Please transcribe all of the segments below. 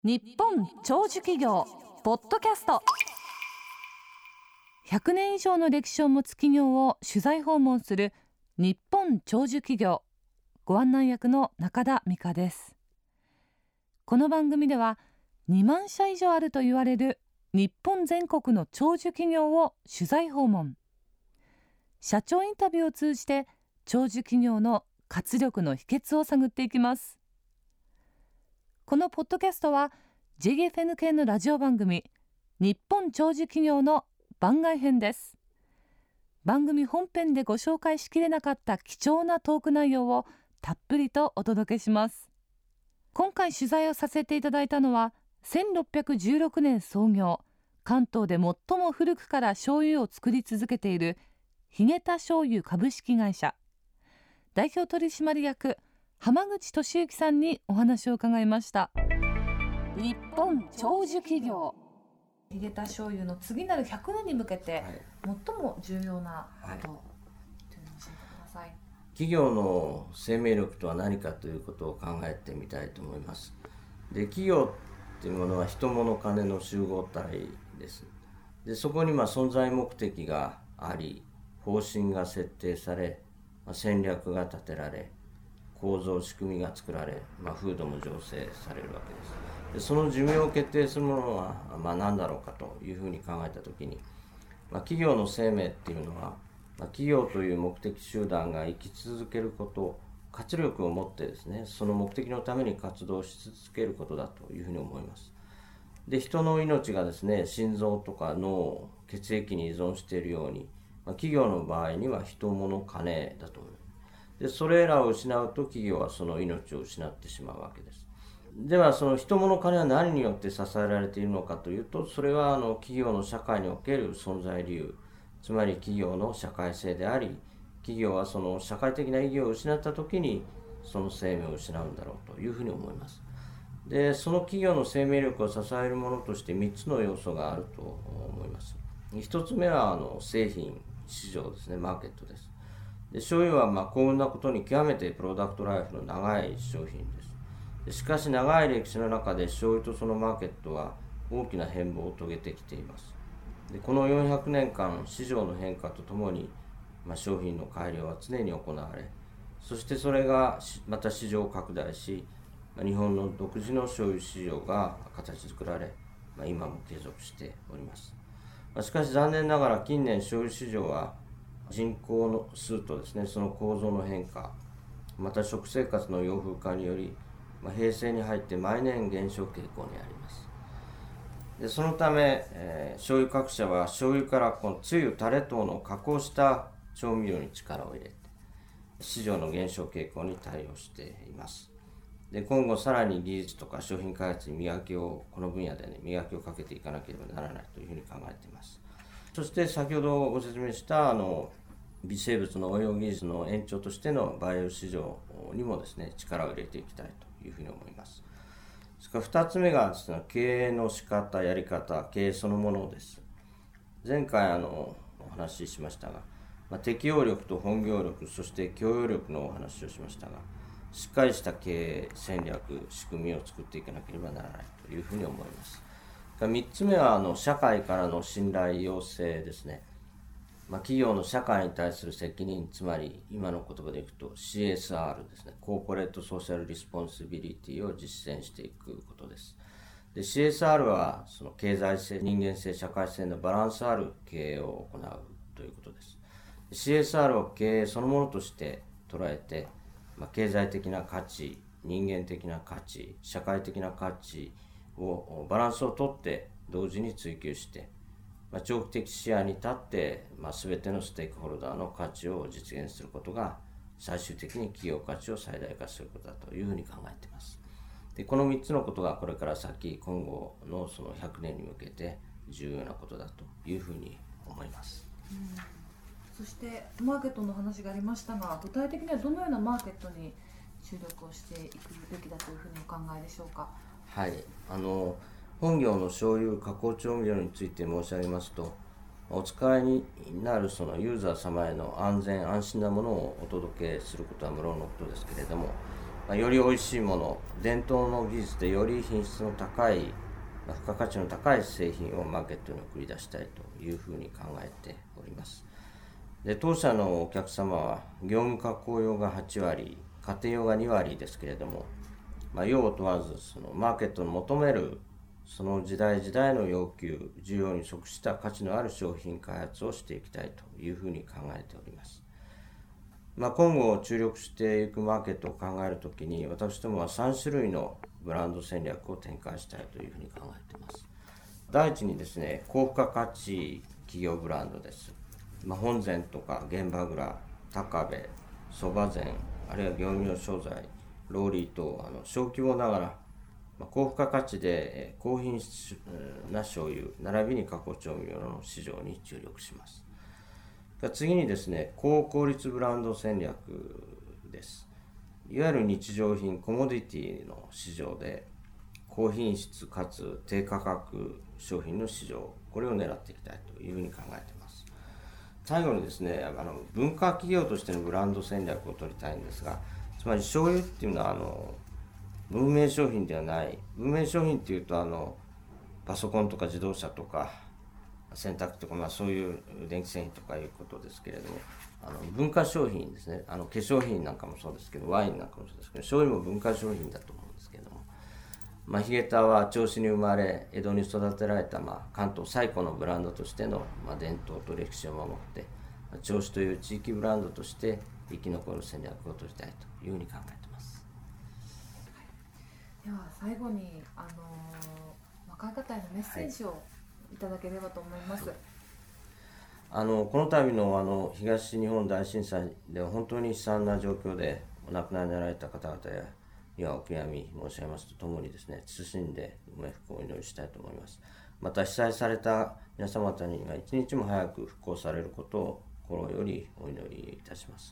日本長寿企業ポッドキャスト。100年以上の歴史を持つ企業を取材訪問する日本長寿企業、ご案内役の中田美香です。この番組では2万社以上あると言われる日本全国の長寿企業を取材訪問、社長インタビューを通じて長寿企業の活力の秘訣を探っていきます。このポッドキャストは JFN 系のラジオ番組日本長寿企業の番外編です。番組本編でご紹介しきれなかった貴重なトーク内容をたっぷりとお届けします。今回取材をさせていただいたのは1616年創業、関東で最も古くから醤油を作り続けているヒゲタ醤油株式会社代表取締役浜口俊之さんにお話を伺いました。日本長寿企業、ヒゲタ醤油の次なる100年に向けて最も重要なこと、というのを教えてください。 企業の生命力とは何かということを考えてみたいと思います。で、企業っていうものは人物金の集合体です。で、そこに存在目的があり、方針が設定され、戦略が立てられ、構造仕組みが作られ、風土も醸成されるわけです。で、その寿命を決定するものは、何だろうかというふうに考えたときに、企業の生命っていうのは、企業という目的集団が生き続けること、活力を持ってですね、その目的のために活動し続けることだというふうに思います。で、人の命がですね、心臓とか脳、血液に依存しているように、企業の場合には人物金だと思います。で、それらを失うと企業はその命を失ってしまうわけです。では、その人物金は何によって支えられているのかというと、それは企業の社会における存在理由、つまり企業の社会性であり、企業はその社会的な意義を失った時にその生命を失うんだろうというふうに思います。で、その企業の生命力を支えるものとして3つの要素があると思います。1つ目は製品市場ですね、マーケットです。で、醤油は幸運なことに極めてプロダクトライフの長い商品です。で、しかし長い歴史の中で醤油とそのマーケットは大きな変貌を遂げてきています。で、この400年間市場の変化とともに、商品の改良は常に行われ、そしてそれがまた市場を拡大し、日本の独自の醤油市場が形作られ、今も継続しております。しかし残念ながら近年醤油市場は人口の数とですね、その構造の変化、また食生活の洋風化により、平成に入って毎年減少傾向にあります。で、そのため、醤油各社は醤油からこのつゆ、タレ等の加工した調味料に力を入れて、市場の減少傾向に対応しています。で、今後さらに技術とか商品開発にこの分野で磨きをかけていかなければならないというふうに考えています。そして先ほどご説明した微生物の応用技術の延長としてのバイオ市場にもですね、力を入れていきたいというふうに思います。それから2つ目がですね、経営の仕方、やり方、経営そのものです。前回お話ししましたが、適応力と本業力、そして教養力のお話をしましたが、しっかりした経営戦略、仕組みを作っていかなければならないというふうに思います。3つ目は社会からの信頼要請ですね。企業の社会に対する責任、つまり今の言葉でいくと CSR ですね、コーポレートソーシャルリスポンシビリティを実践していくことです。で、CSR はその経済性、人間性、社会性のバランスある経営を行うということです。CSR を経営そのものとして捉えて、経済的な価値、人間的な価値、社会的な価値をバランスをとって同時に追求して、長期的視野に立って、全てのステークホルダーの価値を実現することが最終的に企業価値を最大化することだというふうに考えています。で、この3つのことがこれから先、今後のその100年に向けて重要なことだというふうに思います。 そしてマーケットの話がありましたが、具体的にはどのようなマーケットに注力をしていくべきだというふうにお考えでしょうか。 はい、本業の醤油加工調味料について申し上げますと、お使いになるそのユーザー様への安全安心なものをお届けすることは無論のことですけれども、 より美味しいもの、伝統の技術でより品質の高い、付加価値の高い製品をマーケットに送り出したいというふうに考えております。で、当社のお客様は業務加工用が8割、家庭用が2割ですけれども、用を問わずそのマーケットの求めるその時代時代の要求、需要に即した価値のある商品開発をしていきたいというふうに考えております。今後注力していくマーケットを考えるときに、私どもは3種類のブランド戦略を展開したいというふうに考えています。第一にですね、高付加価値企業ブランドです。本膳とか現場蔵、高部、そば膳、あるいは業務用商材、ローリー等、小規模ながら高付加価値で高品質な醤油並びに加工調味料の市場に注力します。次にですね、高効率ブランド戦略です。いわゆる日常品コモディティの市場で高品質かつ低価格商品の市場、これを狙っていきたいというふうに考えています。最後にですね、文化企業としてのブランド戦略を取りたいんですが、つまり醤油っていうのは文明商品ではない。文明商品っていうとパソコンとか自動車とか洗濯とか、そういう電気製品とかいうことですけれども、文化商品ですね。化粧品なんかもそうですけど、ワインなんかもそうですけど、醤油も文化商品だと思うんですけれども、ヒゲタは銚子に生まれ江戸に育てられた、関東最古のブランドとしての、伝統と歴史を守って銚子という地域ブランドとして生き残る戦略を取りたいというふうに考えています。 では最後に若い方へのメッセージをいただければと思います。 この度の東日本大震災では本当に悲惨な状況でお亡くなりになられた方々にはお悔やみ申し上げますとともにですね、謹んでご冥福をお祈りしたいと思います。また被災された皆様方には一日も早く復興されることを心よりお祈りいたします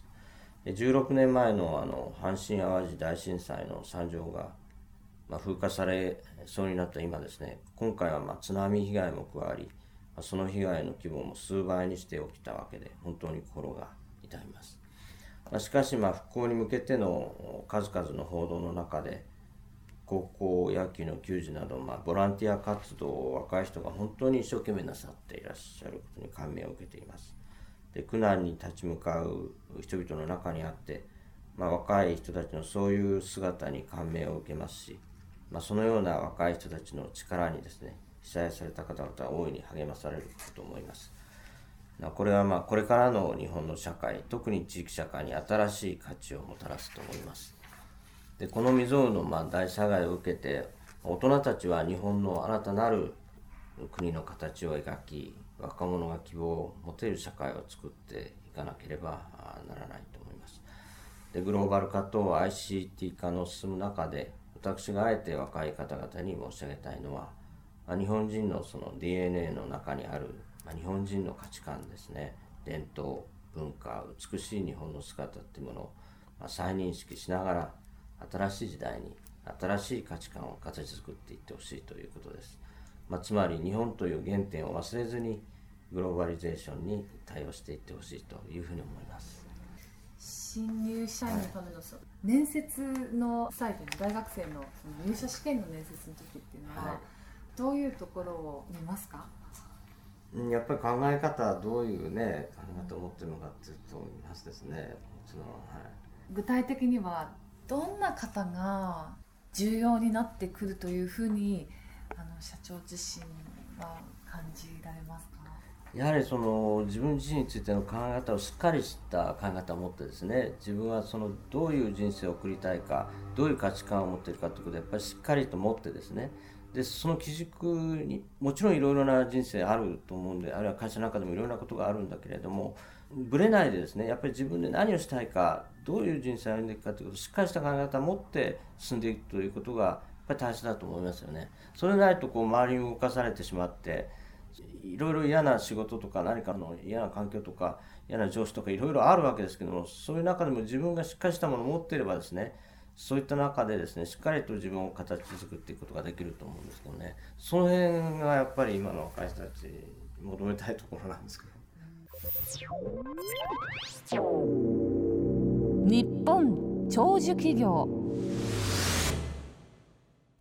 。16年前の阪神・淡路大震災の惨状が風化されそうになった今ですね、今回は津波被害も加わり、その被害の規模も数倍にして起きたわけで、本当に心が痛みます。しかし復興に向けての数々の報道の中で、高校野球の球児など、ボランティア活動を若い人が本当に一生懸命なさっていらっしゃることに感銘を受けています。で、苦難に立ち向かう人々の中にあって、若い人たちのそういう姿に感銘を受けますし、そのような若い人たちの力にですね、被災された方々は大いに励まされると思います。これはこれからの日本の社会、特に地域社会に新しい価値をもたらすと思います。で、この未曾有の大災害を受けて、大人たちは日本の新たなる国の形を描き、若者が希望を持てる社会を作っていかなければならないと思います。で、グローバル化と ICT 化の進む中で、私があえて若い方々に申し上げたいのは、日本人のその DNA の中にある日本人の価値観ですね、伝統、文化、美しい日本の姿っていうものを再認識しながら、新しい時代に新しい価値観を形作っていってほしいということです。つまり日本という原点を忘れずにグローバリゼーションに対応していってほしいというふうに思います。 新入社員のための面接の際で大学生の入社試験の面接の時っていうのは、どういうところを見ますか？ やっぱり考え方、どういうね考え方を持ってるのかっていうと思いますですね。 具体的にはどんな方が重要になってくるというふうに社長自身は感じられますか？ やはり自分自身についての考え方をしっかりした考え方を持ってですね、自分はどういう人生を送りたいか、どういう価値観を持っているかということをやっぱりしっかりと持ってですね、でその基軸にもちろんいろいろな人生あると思うんで、あるいは会社の中でもいろいろなことがあるんだけれども、ぶれないでですね、やっぱり自分で何をしたいか、どういう人生を歩んでいくかということをしっかりした考え方を持って進んでいくということがやっぱり大切だと思いますよね。それないと周りに動かされてしまって、いろいろ嫌な仕事とか何かの嫌な環境とか嫌な上司とかいろいろあるわけですけども、そういう中でも自分がしっかりしたものを持っていればですね、そういった中でですね、しっかりと自分を形作っていくことができると思うんですけどね、その辺がやっぱり今の若い人たちに求めたいところなんですけど。 日本長寿企業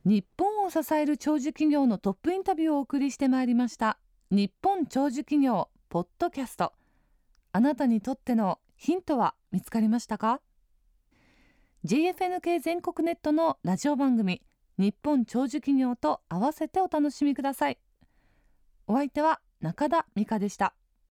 日本を支える長寿企業のトップインタビューをお送りしてまいりました日本長寿企業ポッドキャスト。あなたにとってのヒントは見つかりましたか？ GFNK 全国ネットのラジオ番組日本長寿企業と合わせてお楽しみください。お相手は中田美香でした。